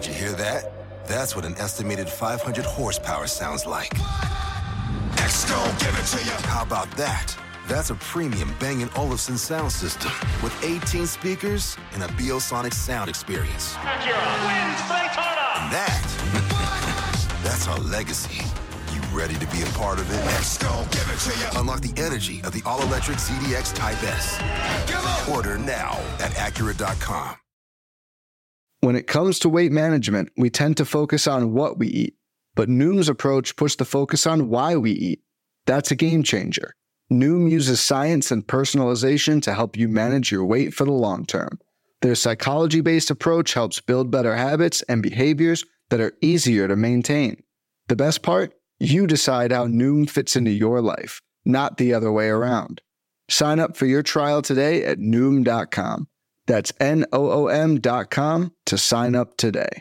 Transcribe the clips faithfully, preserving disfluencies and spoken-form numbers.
you hear that? That's what an estimated five hundred horsepower sounds like. Next, go give it to you. How about that? That's a premium Bang and Olufsen sound system with eighteen speakers and a Biosonic sound experience. Acura wins Daytona. And that, that's our legacy. You ready to be a part of it? Let's go, give it to you. Unlock the energy of the all-electric Z D X Type S. Order now at Acura dot com. When it comes to weight management, we tend to focus on what we eat, but Noom's approach puts the focus on why we eat. That's a game changer. Noom uses science and personalization to help you manage your weight for the long term. Their psychology-based approach helps build better habits and behaviors that are easier to maintain. The best part? You decide how Noom fits into your life, not the other way around. Sign up for your trial today at Noom dot com. That's N O O M dot com to sign up today.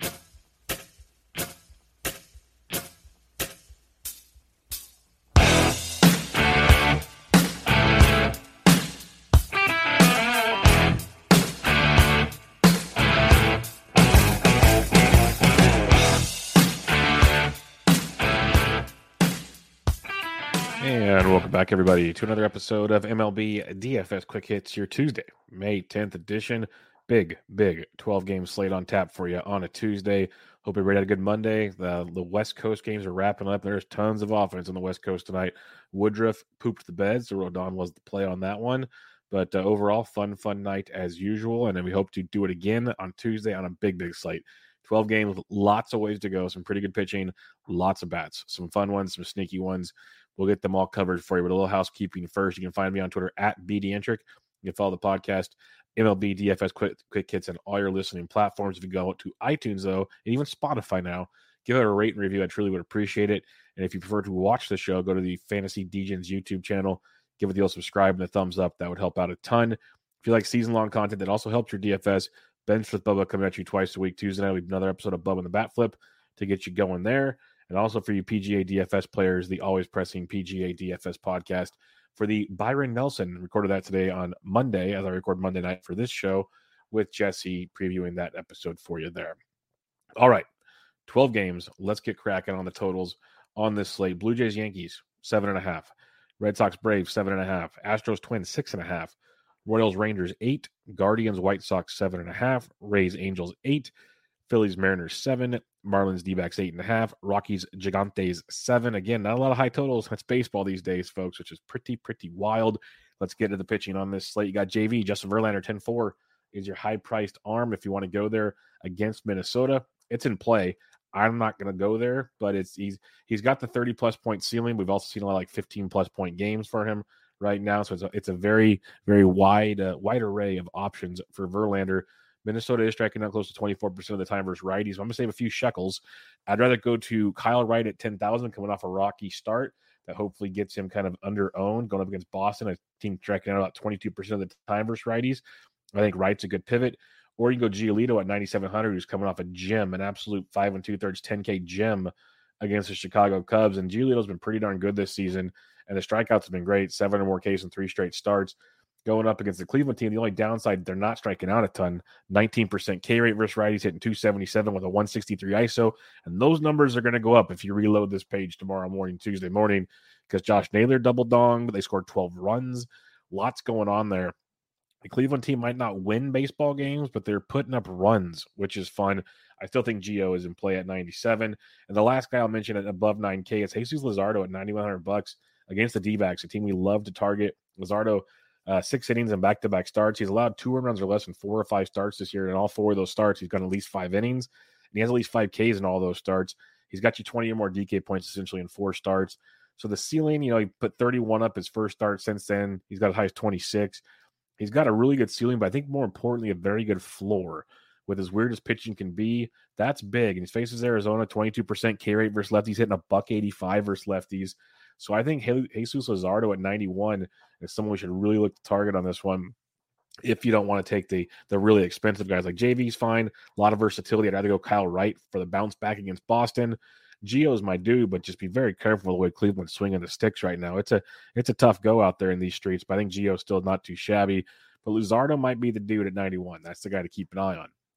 And welcome back, everybody, to another episode of M L B D F S Quick Hits, your Tuesday, May tenth edition. Big, big twelve-game slate on tap for you on a Tuesday. Hope everybody had a good Monday. The, the West Coast games are wrapping up. There's tons of offense on the West Coast tonight. Woodruff pooped the bed, so Rodon was the play on that one. But uh, overall, fun, fun night as usual. And then we hope to do it again on Tuesday on a big, big slate. twelve games, lots of ways to go. Some pretty good pitching, lots of bats. Some fun ones, some sneaky ones. We'll get them all covered for you. But a little housekeeping first. You can find me on Twitter at BDentric. You can follow the podcast, M L B D F S Quick, Quick Hits, and all your listening platforms. If you go to iTunes, though, and even Spotify now, give it a rate and review. I truly would appreciate it. And if you prefer to watch the show, go to the Fantasy Degens YouTube channel. Give it the old subscribe and the thumbs up. That would help out a ton. If you like season-long content that also helps your D F S, Bench with Bubba coming at you twice a week. Tuesday night, we have another episode of Bubba and the Bat Flip to get you going there. And also for you P G A D F S players, the Always Pressing P G A D F S podcast for the Byron Nelson. Recorded that today on Monday, as I record Monday night for this show, with Jesse previewing that episode for you there. All right, twelve games. Let's get cracking on the totals on this slate. Blue Jays Yankees, seven and a half. Red Sox Braves, seven and a half. Astros Twins, six and a half. Royals Rangers, eight. Guardians White Sox, seven and a half. Rays Angels, eight. Phillies Mariners, seven. Marlins D-backs, eight and a half. Rockies Gigantes, seven. Again, not a lot of high totals. That's baseball these days, folks, which is pretty, pretty wild. Let's get to the pitching on this slate. You got J V, Justin Verlander, ten four is your high-priced arm if you want to go there against Minnesota. It's in play. I'm not going to go there, but it's he's he's got the thirty-plus point ceiling. We've also seen a lot of like fifteen-plus point games for him right now, so it's a, it's a very, very wide, uh, wide array of options for Verlander. Minnesota is striking out close to twenty-four percent of the time versus righties. So I'm going to save a few shekels. I'd rather go to Kyle Wright at ten thousand coming off a rocky start that hopefully gets him kind of under-owned going up against Boston, a team striking out about twenty-two percent of the time versus righties. I think Wright's a good pivot. Or you can go Giolito at ninety-seven hundred, who's coming off a gem, an absolute five and two-thirds, ten K gem against the Chicago Cubs. And Giolito's been pretty darn good this season, and the strikeouts have been great, seven or more Ks in three straight starts. Going up against the Cleveland team, the only downside, they're not striking out a ton. nineteen percent K rate versus righties, hitting two seventy-seven with a one sixty-three I S O. And those numbers are going to go up if you reload this page tomorrow morning, Tuesday morning, because Josh Naylor double-donged. They scored twelve runs. Lots going on there. The Cleveland team might not win baseball games, but they're putting up runs, which is fun. I still think Gio is in play at ninety-seven. And the last guy I'll mention at above nine K is Jesus Luzardo at ninety-one hundred bucks against the D-backs, a team we love to target. Luzardo, uh, six innings and back-to-back starts. He's allowed two runs or less in four or five starts this year. And all four of those starts, he's gone at least five innings. And he has at least five Ks in all those starts. He's got you twenty or more D K points essentially in four starts. So the ceiling, you know, he put thirty-one up his first start since then. He's got as high as twenty-six. He's got a really good ceiling, but I think more importantly, a very good floor. With as weird as pitching can be, that's big. And he faces Arizona, twenty-two percent K rate versus lefties, hitting a buck eighty-five versus lefties. So I think Jesus Luzardo at ninety-one is someone we should really look to target on this one. If you don't want to take the the really expensive guys, like J V's fine, a lot of versatility. I'd rather go Kyle Wright for the bounce back against Boston. Gio's my dude, but just be very careful the way Cleveland's swinging the sticks right now. It's a it's a tough go out there in these streets, but I think Gio's still not too shabby. But Luzardo might be the dude at ninety-one. That's the guy to keep an eye on.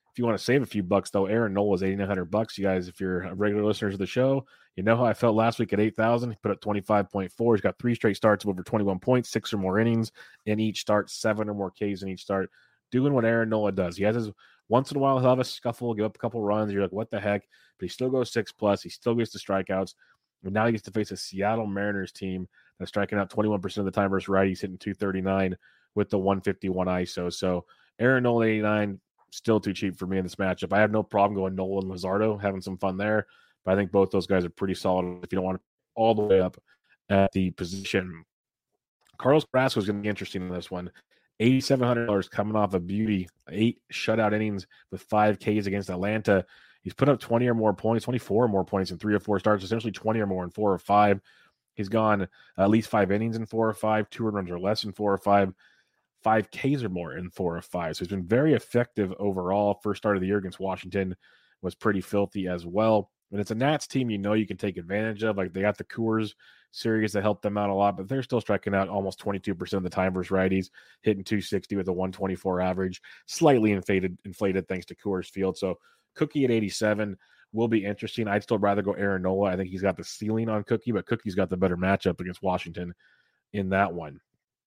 If you want to save a few bucks, though, Aaron Nola is eighty-nine hundred bucks. You guys, if you're regular listeners of the show, you know how I felt last week at eight thousand. He put up twenty-five point four. He's got three straight starts of over twenty-one points, six or more innings in each start, seven or more Ks in each start. Doing what Aaron Nola does. He has his once in a while he'll have a scuffle, give up a couple runs. You're like, what the heck? But he still goes six plus. He still gets the strikeouts. And now he gets to face a Seattle Mariners team that's striking out twenty-one percent of the time versus righties, hitting two thirty-nine with the one fifty-one I S O. So Aaron Nola eighty-nine, still too cheap for me in this matchup. I have no problem going Nola and Luzardo, having some fun there. But I think both those guys are pretty solid if you don't want to all the way up at the position. Carlos Carrasco is going to be interesting in this one. eight thousand seven hundred dollars coming off a beauty, eight shutout innings with five Ks against Atlanta. He's put up twenty or more points, twenty-four or more points in three or four starts, essentially twenty or more in four or five. He's gone at least five innings in four or five, two runs or less in four or five, five Ks or more in four or five. So he's been very effective overall. First start of the year against Washington was pretty filthy as well. And it's a Nats team you know you can take advantage of. Like they got the Coors series that helped them out a lot, but they're still striking out almost twenty-two percent of the time versus righties, hitting two sixty with a one twenty-four average, slightly inflated, inflated thanks to Coors Field. So Cookie at eighty-seven will be interesting. I'd still rather go Aaron Nola. I think he's got the ceiling on Cookie, but Cookie's got the better matchup against Washington in that one.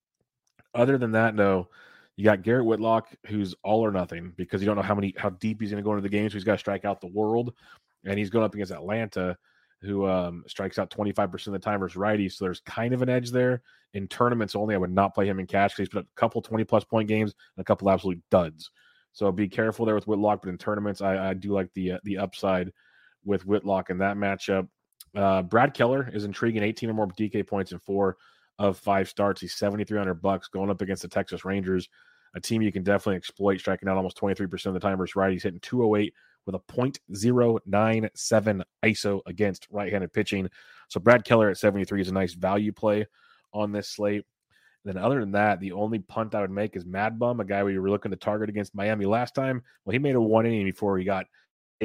Other than that, no, you got Garrett Whitlock, who's all or nothing because you don't know how many how deep he's going to go into the game, so he's got to strike out the world. And he's going up against Atlanta, who um, strikes out twenty-five percent of the time versus righties. So there's kind of an edge there. In tournaments only, I would not play him in cash because he's put up a couple twenty-plus point games and a couple absolute duds. So be careful there with Whitlock. But in tournaments, I, I do like the uh, the upside with Whitlock in that matchup. Uh, Brad Keller is intriguing, eighteen or more D K points in four of five starts. He's seventy-three hundred bucks going up against the Texas Rangers, a team you can definitely exploit, striking out almost twenty-three percent of the time versus righties, hitting two oh eight with a point oh nine seven I S O against right-handed pitching. So Brad Keller at seventy-three is a nice value play on this slate. And then other than that, the only punt I would make is Mad Bum, a guy we were looking to target against Miami last time. Well, he made a one inning before he got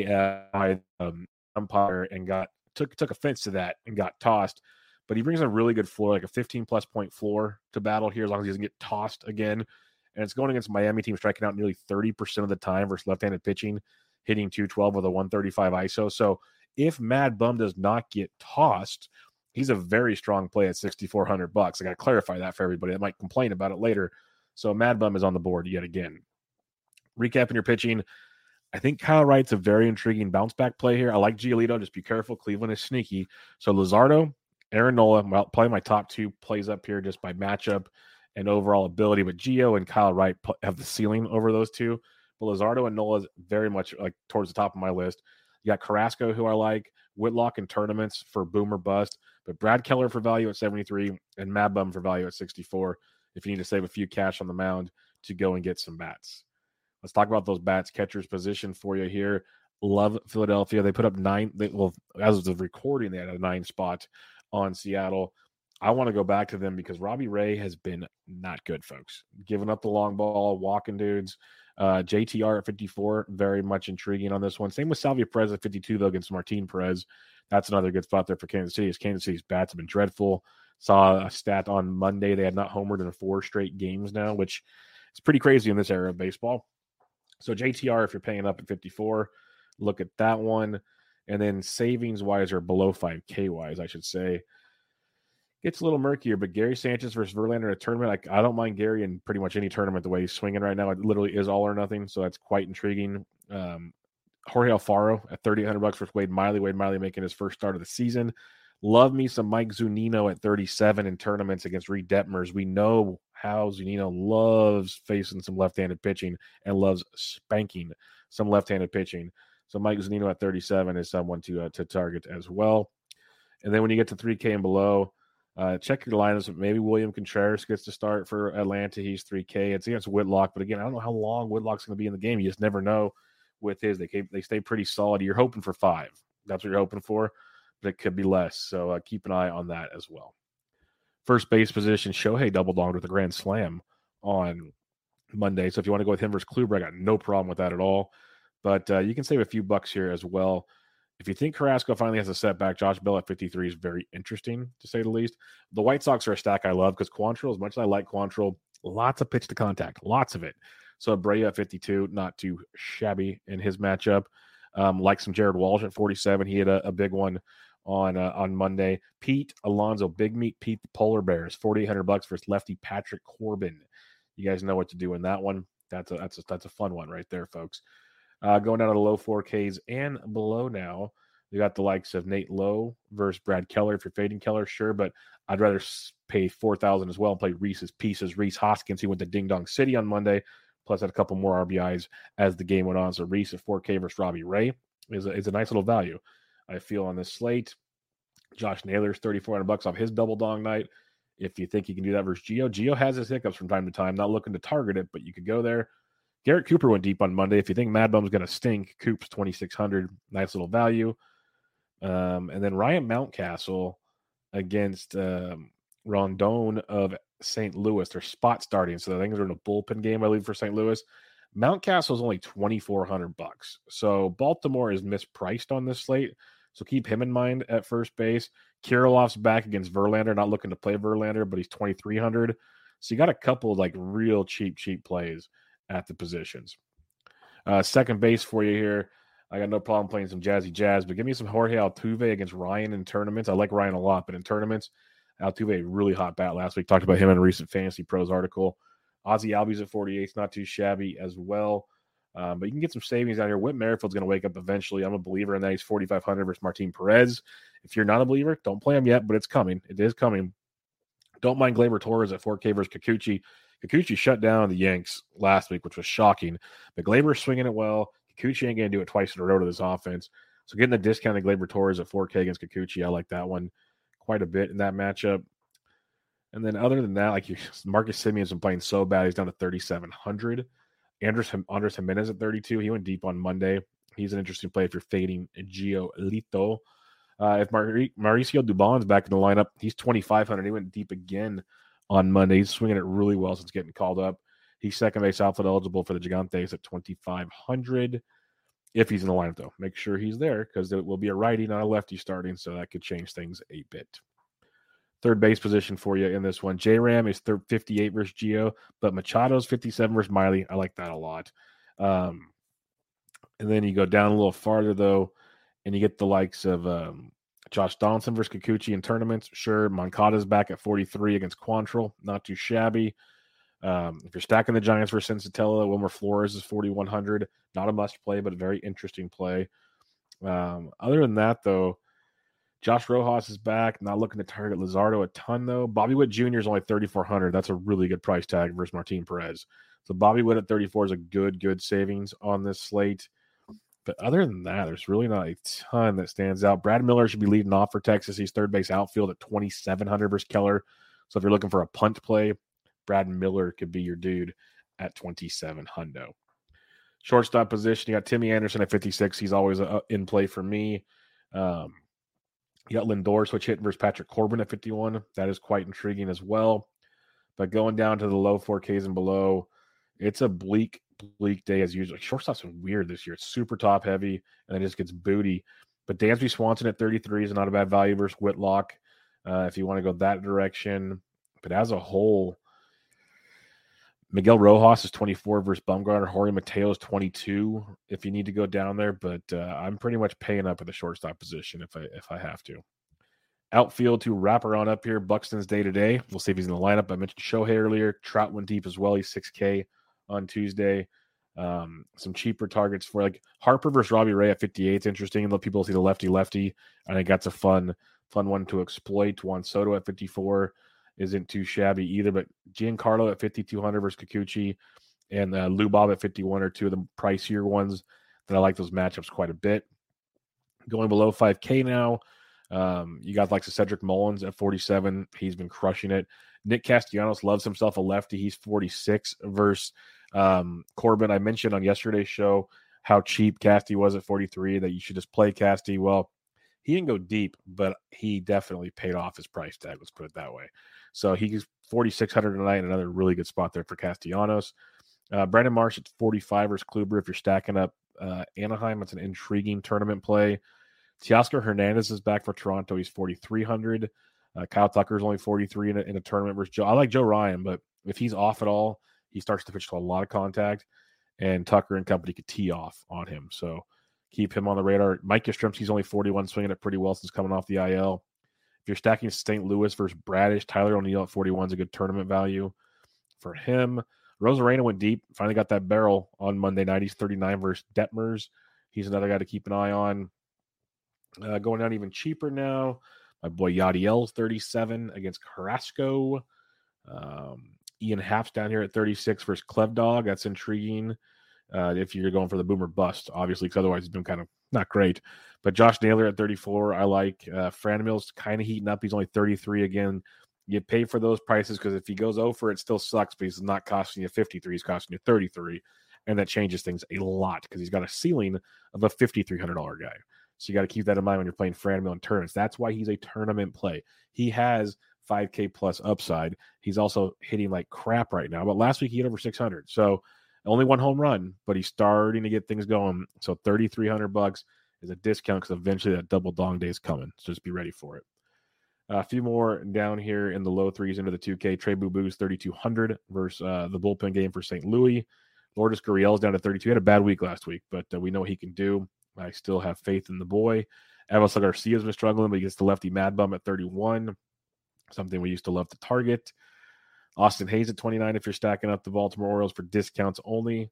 uh, um, umpire and got took took offense to that and got tossed. But he brings a really good floor, like a fifteen-plus point floor to battle here as long as he doesn't get tossed again. And it's going against Miami team striking out nearly thirty percent of the time versus left-handed pitching, hitting two twelve with a one thirty-five I S O. So if Mad Bum does not get tossed, he's a very strong play at sixty-four hundred bucks. I got to clarify that for everybody that might complain about it later. So Mad Bum is on the board yet again. Recapping your pitching, I think Kyle Wright's a very intriguing bounce back play here. I like Giolito. Just be careful. Cleveland is sneaky. So Luzardo, Aaron Nola, well, probably my top two plays up here just by matchup and overall ability. But Gio and Kyle Wright have the ceiling over those two. But Luzardo and Nola is very much like towards the top of my list. You got Carrasco, who I like, Whitlock in tournaments for boom or bust, but Brad Keller for value at seventy-three and Mad Bum for value at sixty-four if you need to save a few cash on the mound to go and get some bats. Let's talk about those bats. Catcher's position for you here. Love Philadelphia. They put up nine. They, well, as of recording, they had a nine spot on Seattle. I want to go back to them because Robbie Ray has been not good, folks. Giving up the long ball, walking dudes. Uh, J T R at fifty-four, very much intriguing on this one. Same with Salvia Perez at fifty-two, though, against Martin Perez. That's another good spot there for Kansas City. As Kansas City's bats have been dreadful. Saw a stat on Monday. They had not homered in four straight games now, which is pretty crazy in this era of baseball. So J T R, if you're paying up at fifty-four, look at that one. And then savings-wise or below five K-wise, I should say, gets a little murkier, but Gary Sanchez versus Verlander in a tournament, I, I don't mind Gary in pretty much any tournament the way he's swinging right now. It literally is all or nothing, so that's quite intriguing. Um, Jorge Alfaro at thirty-eight hundred bucks versus Wade Miley. Wade Miley making his first start of the season. Love me some Mike Zunino at thirty-seven in tournaments against Reed Detmers. We know how Zunino loves facing some left-handed pitching and loves spanking some left-handed pitching. So Mike Zunino at thirty-seven is someone to uh, to target as well. And then when you get to three K and below, Uh, check your lineups. Maybe William Contreras gets to start for Atlanta. He's three K. It's against Whitlock, but again, I don't know how long Whitlock's going to be in the game. You just never know with his. They came, they stay pretty solid. You're hoping for five. That's what you're hoping for, but it could be less. So uh, keep an eye on that as well. First base position, Shohei double-dogged with a grand slam on Monday. So if you want to go with him versus Kluber, I got no problem with that at all. But uh, you can save a few bucks here as well. If you think Carrasco finally has a setback, Josh Bell at fifty-three is very interesting, to say the least. The White Sox are a stack I love because Quantrill, as much as I like Quantrill, lots of pitch to contact, lots of it. So Brea at fifty-two, not too shabby in his matchup. Um, like some Jared Walsh at forty-seven. He had a, a big one on uh, on Monday. Pete Alonso, Big Meat Pete, the Polar Bears, forty-eight hundred bucks versus lefty Patrick Corbin. You guys know what to do in that one. That's a that's a, that's a fun one right there, folks. Uh, going down to the low four Ks and below now, we got the likes of Nate Lowe versus Brad Keller. If you're fading Keller, sure, but I'd rather pay four thousand as well and play Reese's Pieces. Reese Hoskins, he went to Ding Dong City on Monday, plus had a couple more R B Is as the game went on. So Reese at four K versus Robbie Ray is a, is a nice little value, I feel, on this slate. Josh Naylor's thirty-four hundred bucks off his double dong night. If you think you can do that versus Gio, Gio has his hiccups from time to time. Not looking to target it, but you could go there. Garrett Cooper went deep on Monday. If you think Mad Bum's going to stink, Coop's twenty-six hundred, nice little value. Um, and then Ryan Mountcastle against um, Rondon of Saint Louis. They're spot starting, so the things are in a bullpen game, I believe, for Saint Louis. Mountcastle is only twenty-four hundred bucks. So Baltimore is mispriced on this slate. So keep him in mind at first base. Kirilloff's back against Verlander, not looking to play Verlander, but he's twenty-three hundred. So you got a couple of like real cheap, cheap plays at the positions. Uh, second base for you here. I got no problem playing some Jazzy Jazz, but give me some Jorge Altuve against Ryan in tournaments. I like Ryan a lot, but in tournaments, Altuve, really hot bat last week. Talked about him in a recent Fantasy Pros article. Ozzy Albies at forty-eight, not too shabby as well. Um, but you can get some savings out here. Whit Merrifield's going to wake up eventually. I'm a believer in that. He's forty-five hundred versus Martin Perez. If you're not a believer, don't play him yet, but it's coming. It is coming. Don't mind Gleyber Torres at four K versus Kikuchi. Kikuchi shut down the Yanks last week, which was shocking. But Gleyber's swinging it well. Kikuchi ain't going to do it twice in a row to this offense. So getting the discounted Gleyber Torres at four K against Kikuchi, I like that one quite a bit in that matchup. And then other than that, like you, Marcus Simeon's been playing so bad, he's down to thirty-seven hundred. Andres, Andres Jimenez at thirty-two. He went deep on Monday. He's an interesting play if you're fading Giolito. Uh, if Mar- Mauricio Dubon's back in the lineup, he's twenty-five hundred. He went deep again on Monday. He's swinging it really well since getting called up. He's second base outfield eligible for the Gigantes at twenty-five hundred. If he's in the lineup, though, make sure he's there because it will be a righty, not a lefty starting, so that could change things a bit. Third base position for you in this one. J-Ram is fifty-eight versus Gio, but Machado's fifty-seven versus Miley. I like that a lot. Um, and then you go down a little farther, though, and you get the likes of um, Josh Donaldson versus Kikuchi in tournaments. Sure, Moncada's back at forty-three against Quantrill. Not too shabby. Um, if you're stacking the Giants versus Sensatella, Wilmer Flores is forty-one hundred. Not a must play, but a very interesting play. Um, other than that, though, Josh Rojas is back. Not looking to target Luzardo a ton, though. Bobby Witt Junior is only thirty-four hundred. That's a really good price tag versus Martin Perez. So Bobby Witt at thirty-four is a good, good savings on this slate. But other than that, there's really not a ton that stands out. Brad Miller should be leading off for Texas. He's third base outfield at twenty-seven hundred versus Keller. So if you're looking for a punt play, Brad Miller could be your dude at twenty-seven hundred. Shortstop position, you got Timmy Anderson at fifty-six. He's always uh, in play for me. Um, you got Lindor switch hitting versus Patrick Corbin at fifty-one. That is quite intriguing as well. But going down to the low four Ks and below, it's a bleak, bleak day as usual. Shortstop's been weird this year. It's super top heavy, and then it just gets booty. But Dansby Swanson at thirty-three is not a bad value versus Whitlock uh, if you want to go that direction. But as a whole, Miguel Rojas is twenty-four versus Bumgarner. Jorge Mateo is twenty-two if you need to go down there. But uh, I'm pretty much paying up at the shortstop position if I if I have to. Outfield to wrap around up here. Buxton's day-to-day. We'll see if he's in the lineup. I mentioned Shohei earlier. Trout went deep as well. He's six K on Tuesday. Um, some cheaper targets for like Harper versus Robbie Ray at fifty-eight. It's interesting. Let people see the lefty-lefty. I think that's a fun, fun one to exploit. Juan Soto at fifty-four isn't too shabby either. But Giancarlo at fifty-two hundred versus Kikuchi and uh, Lou Bob at fifty-one are two of the pricier ones that I like those matchups quite a bit. Going below five K now. Um, you got like Cedric Mullins at forty-seven. He's been crushing it. Nick Castellanos loves himself a lefty. He's forty-six versus um, Corbin. I mentioned on yesterday's show how cheap Casty was at forty-three, that you should just play Casty. Well, he didn't go deep, but he definitely paid off his price tag. Let's put it that way. So he's forty-six hundred tonight, and another really good spot there for Castellanos. Uh, Brandon Marsh at forty-five versus Kluber. If you're stacking up uh, Anaheim, it's an intriguing tournament play. Teoscar Hernandez is back for Toronto. He's forty-three hundred. Uh, Kyle Tucker's only forty-three in a, in a tournament versus Joe. I like Joe Ryan, but if he's off at all, he starts to pitch to a lot of contact, and Tucker and company could tee off on him. So keep him on the radar. Mike Yastrzemski's only forty-one, swinging it pretty well since coming off the I L. If you're stacking Saint Louis versus Bradish, Tyler O'Neill at forty-one is a good tournament value for him. Rosarena went deep, finally got that barrel on Monday night. He's thirty-nine versus Detmers. He's another guy to keep an eye on. Uh, going down even cheaper now, my boy Yadiel's thirty-seven against Carrasco. Um, Ian Happ's down here at thirty-six versus Klevdog. That's intriguing uh, if you're going for the boomer bust, obviously, because otherwise it's been kind of not great. But Josh Naylor at thirty-four, I like. Uh, Franmil's kind of heating up. He's only thirty-three again. You pay for those prices because if he goes over, it still sucks, but he's not costing you fifty-three. He's costing you thirty-three. And that changes things a lot because he's got a ceiling of a fifty-three hundred dollars guy. So you got to keep that in mind when you're playing Franmil in tournaments. That's why he's a tournament play. He has five K plus upside. He's also hitting like crap right now. But last week he hit over six hundred. So only one home run, but he's starting to get things going. So thirty-three hundred bucks is a discount because eventually that double dong day is coming. So just be ready for it. Uh, a few more down here in the low threes into the two K. Trey Boo Boo's thirty-two hundred versus uh, the bullpen game for Saint Louis. Lourdes Gurriel's down to thirty-two. He had a bad week last week, but uh, we know he can do. I still have faith in the boy. Avisel Garcia's been struggling, but he gets the lefty Mad Bum at thirty-one. Something we used to love to target. Austin Hayes at twenty-nine if you're stacking up the Baltimore Orioles for discounts only.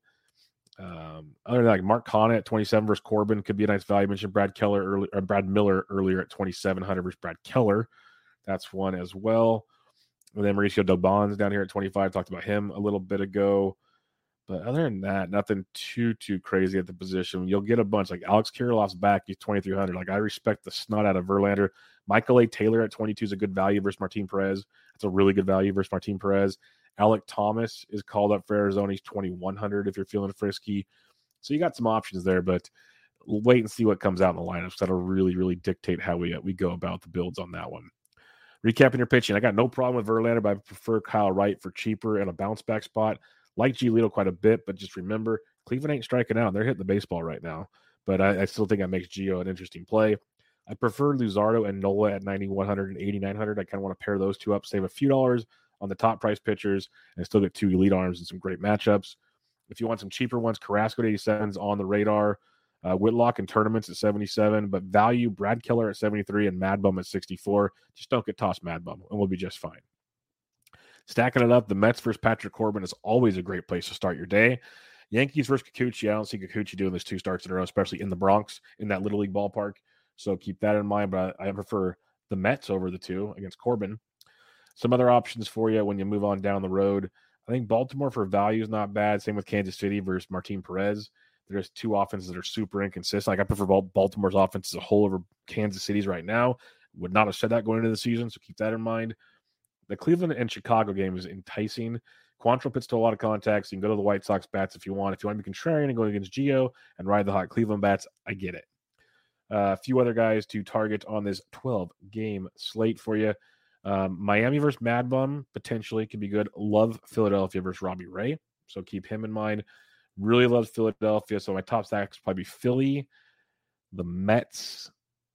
Um, other than that, like Mark Canha at twenty-seven versus Corbin could be a nice value. I mentioned Brad Keller early, or Brad Miller earlier at twenty-seven hundred versus Brad Keller. That's one as well. And then Mauricio Dobon's down here at twenty-five. Talked about him a little bit ago. But other than that, nothing too, too crazy at the position. You'll get a bunch. Like Alex Kirilloff's back. He's twenty-three hundred. Like I respect the snot out of Verlander. Michael A. Taylor at twenty-two is a good value versus Martin Perez. That's a really good value versus Martin Perez. Alec Thomas is called up for Arizona. He's twenty-one hundred if you're feeling frisky. So you got some options there, but wait and see what comes out in the lineups. That'll really, really dictate how we, uh, we go about the builds on that one. Recapping your pitching, I got no problem with Verlander, but I prefer Kyle Wright for cheaper and a bounce back spot. Like Giolito quite a bit, but just remember, Cleveland ain't striking out. They're hitting the baseball right now. But I, I still think that makes Gio an interesting play. I prefer Luzardo and Nola at ninety-one hundred and eighty-nine hundred. I kind of want to pair those two up, save a few dollars on the top price pitchers, and still get two elite arms and some great matchups. If you want some cheaper ones, Carrasco at eighty-seven is on the radar. Uh, Whitlock in tournaments at seventy-seven, but value Brad Keller at seventy-three and Mad Bum at sixty-four. Just don't get tossed Mad Bum, and we'll be just fine. Stacking it up, the Mets versus Patrick Corbin is always a great place to start your day. Yankees versus Kikuchi. I don't see Kikuchi doing this two starts in a row, especially in the Bronx, in that Little League ballpark. So keep that in mind, but I, I prefer the Mets over the two against Corbin. Some other options for you when you move on down the road. I think Baltimore for value is not bad. Same with Kansas City versus Martin Perez. There's two offenses that are super inconsistent. Like I prefer Baltimore's offense as a whole over Kansas City's right now. Would not have said that going into the season, so keep that in mind. The Cleveland and Chicago game is enticing. Quantrill pits to a lot of contacts. You can go to the White Sox bats if you want. If you want to be contrarian and go against Gio and ride the hot Cleveland bats, I get it. Uh, a few other guys to target on this twelve-game slate for you. Um, Miami versus Mad Bum potentially could be good. Love Philadelphia versus Robbie Ray, so keep him in mind. Really love Philadelphia, so my top stacks probably be Philly, the Mets,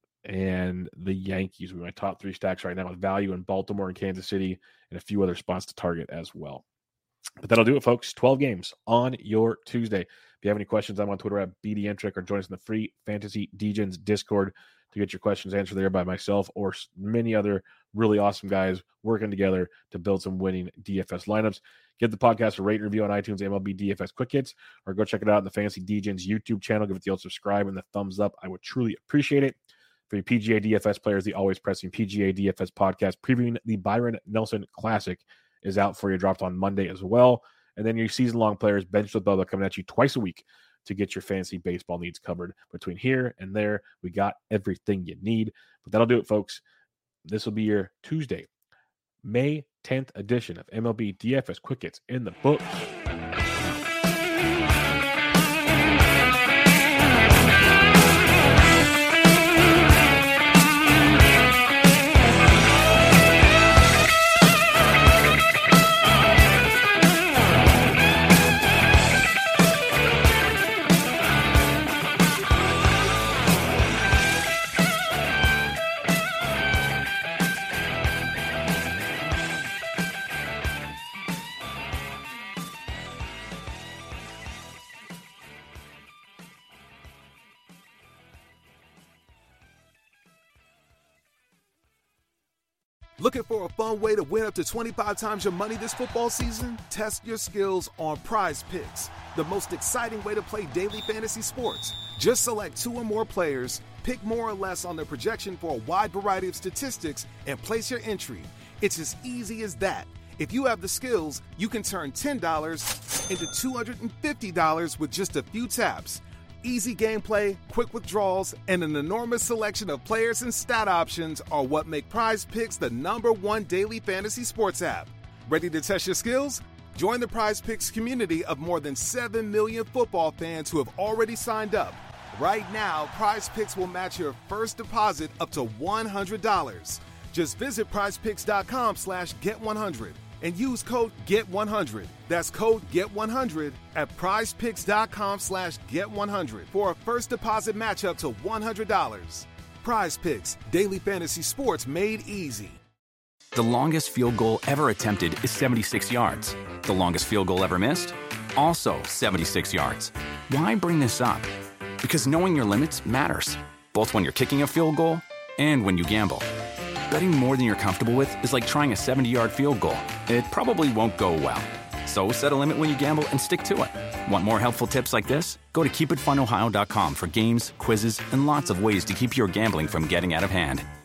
and the Yankees. We my top three stacks right now with value in Baltimore and Kansas City and a few other spots to target as well. But that'll do it, folks. twelve games on your Tuesday. If you have any questions, I'm on Twitter at B D Entrick or join us in the free Fantasy Degens Discord to get your questions answered there by myself or many other really awesome guys working together to build some winning D F S lineups. Give the podcast a rate and review on iTunes, M L B D F S Quick Hits, or go check it out on the Fantasy Degens YouTube channel. Give it the old subscribe and the thumbs up. I would truly appreciate it. For your P G A D F S players, the always pressing P G A D F S podcast previewing the Byron Nelson Classic is out for you, dropped on Monday as well. And then your season-long players, Bench with Bubba, coming at you twice a week to get your fantasy baseball needs covered. Between here and there, we got everything you need. But that'll do it, folks. This will be your Tuesday, May tenth edition of M L B D F S Quick Hits in the books. Looking for a fun way to win up to twenty-five times your money this football season? Test your skills on Prize Picks, the most exciting way to play daily fantasy sports. Just select two or more players, pick more or less on their projection for a wide variety of statistics, and place your entry. It's as easy as that. If you have the skills, you can turn ten dollars into two hundred fifty dollars with just a few taps. Easy gameplay, quick withdrawals, and an enormous selection of players and stat options are what make Prize Picks the number one daily fantasy sports app. Ready to test your skills? Join the Prize Picks community of more than seven million football fans who have already signed up. Right now, Prize Picks will match your first deposit up to one hundred dollars. Just visit prizepicks.com slash get100 and use code get one hundred. That's code get one hundred at prizepicks.com slash get one hundred for a first deposit match up to one hundred dollars. Prize Picks, daily fantasy sports made easy. The longest field goal ever attempted is seventy-six yards. The longest field goal ever missed? Also seventy-six yards. Why bring this up? Because knowing your limits matters, both when you're kicking a field goal and when you gamble. Betting more than you're comfortable with is like trying a seventy-yard field goal. It probably won't go well. So set a limit when you gamble and stick to it. Want more helpful tips like this? Go to keep it fun ohio dot com for games, quizzes, and lots of ways to keep your gambling from getting out of hand.